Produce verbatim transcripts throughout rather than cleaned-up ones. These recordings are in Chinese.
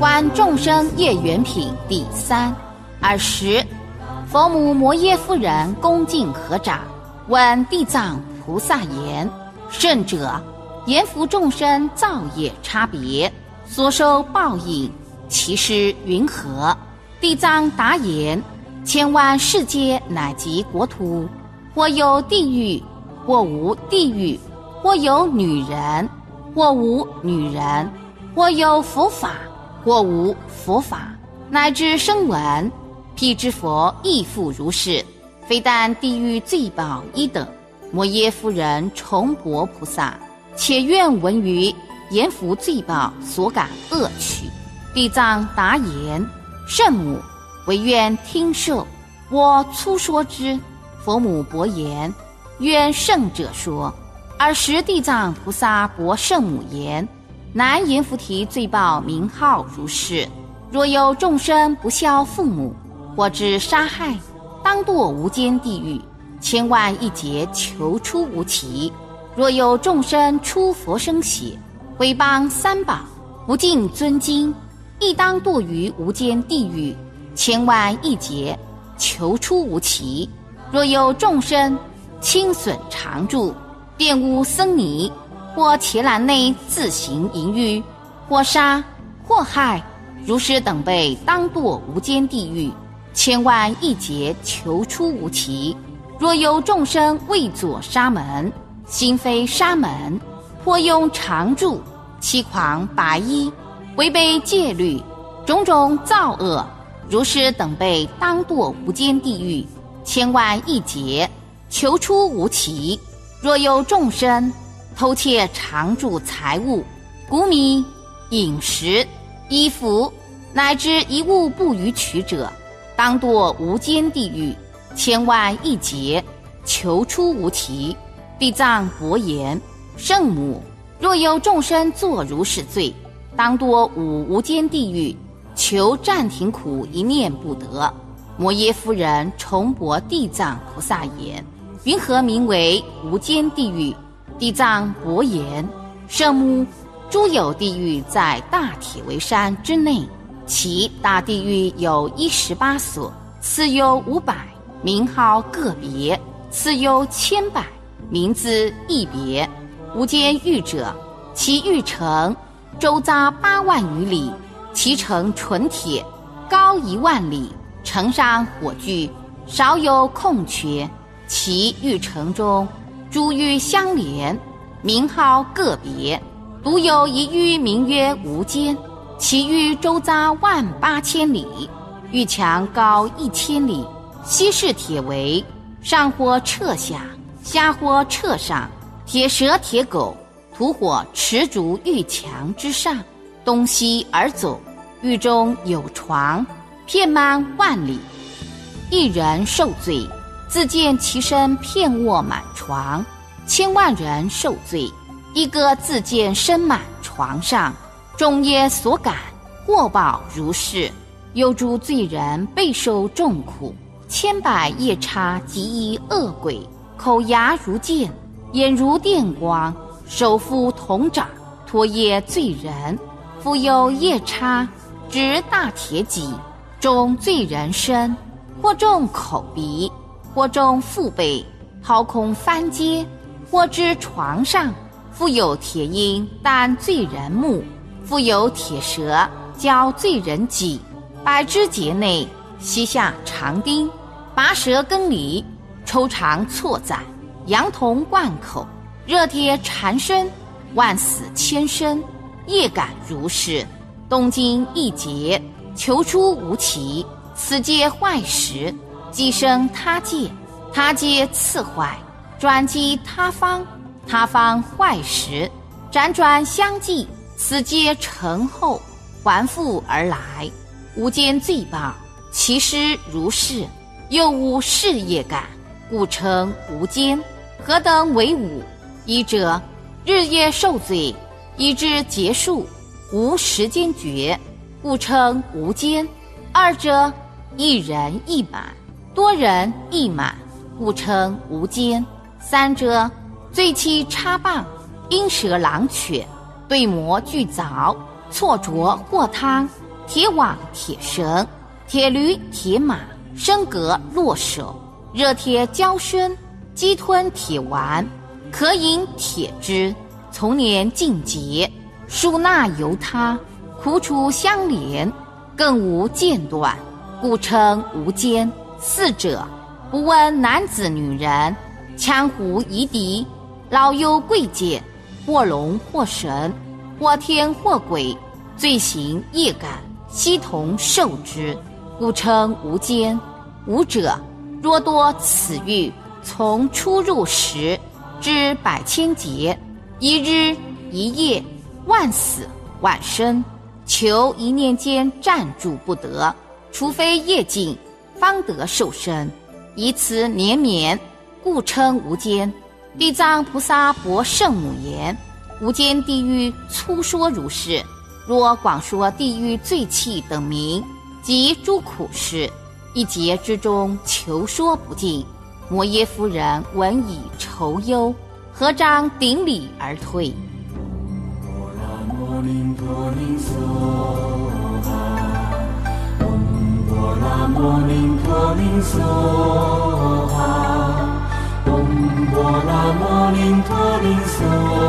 观众生业缘品第三。尔时，佛母摩耶夫人恭敬合掌，问地藏菩萨言：圣者，阎浮众生造业差别，所受报应，其实云何？地藏答言：千万世界乃及国土，或有地狱，或无地狱；或有女人，或无女人；或有佛法，或无佛法，乃至声闻，辟支佛亦复如是。非但地狱罪报一等，摩耶夫人重薄菩萨，且愿闻于阎浮罪报所感恶趣。地藏答言：圣母，唯愿听受，我粗说之。佛母薄言：愿圣者说。尔时地藏菩萨薄圣母言：南阎浮提罪报名号如是，若有众生不孝父母，或致杀害，当堕无间地狱，千万亿劫求出无期。若有众生出佛生血，毁谤三宝，不敬尊经，亦当堕于无间地狱，千万亿劫求出无期。若有众生轻损常住，玷污僧尼，或伽蓝内自行淫欲，或杀，或害，如是等辈当堕无间地狱，千万亿劫求出无期。若有众生为作沙门，心非沙门，或用常住，欺诳白衣，违背戒律，种种造恶，如是等辈当堕无间地狱，千万亿劫求出无期。若有众生偷窃常住财物，谷米、饮食、衣服，乃至一物不予取者，当堕无间地狱，千万亿劫求出无期。地藏薄言：圣母，若有众生作如是罪，当堕五无间地狱，求暂停苦一念不得。摩耶夫人重薄地藏菩萨言：云何名为无间地狱？地藏薄言：圣母，诸有地狱在大铁围山之内，其大地狱有一十八所，次有五百，名号个别；次有千百，名字一别。无间狱者，其狱城周匝八万余里，其城纯铁，高一万里，城上火炬，少有空缺。其狱城中诸狱相连，名号个别，独有一狱名曰无间。其狱周匝万八千里，狱墙高一千里，悉是铁围，上火彻下，下火彻上，铁蛇铁狗，吐火持逐狱墙之上，东西而走。狱中有床，遍满万里。一人受罪，自见其身遍卧满床；千万人受罪，一个自见身满床上。众业所感，过报如是。有诸罪人备受重苦，千百夜叉及一恶鬼，口牙如剑，眼如电光，手覆铜掌，拖曳罪人。复有夜叉执大铁戟，中罪人身，或中口鼻，或中腹背，掏空翻阶，或之床上。复有铁鹰担罪人目，复有铁蛇绞罪人脊，百枝节内膝下长钉，拔舌根离，抽肠错宰，羊铜贯口，热铁缠身，万死千生，业感如是。东经一劫，求出无期。此界坏时，即生他界，他界次坏，转击他方，他方坏时，辗转相继，此界成后，还复而来。无间罪报，其实如是。又无事业感，故称无间。何等为无？一者，日夜受罪，以至结束，无时间觉，故称无间。二者，一人一满，多人一满，故称无间。三者，罪期插棒，鹰蛇狼犬，对魔俱凿，错着或汤， 铁网铁绳，铁驴铁马，升格落手，热铁胶身，鸡吞铁丸，可饮铁汁，从年尽节，数纳由他，苦楚相连，更无间断，故称无间。四者，不问男子女人，羌胡夷狄，老幼贵贱，或龙或神，或天或鬼，罪行业感，悉同受之，故称无间。无者，若多此狱，从出入时至百千劫，一日一夜，万死万生，求一念间暂住不得，除非业尽，方得受生，以此连绵，故称无间。地藏菩萨博圣母言：无间地狱粗说如是，若广说地狱罪气等名及诸苦事，一劫之中求说不尽。摩耶夫人闻以愁忧，合掌顶礼而退。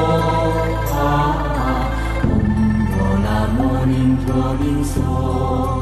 Om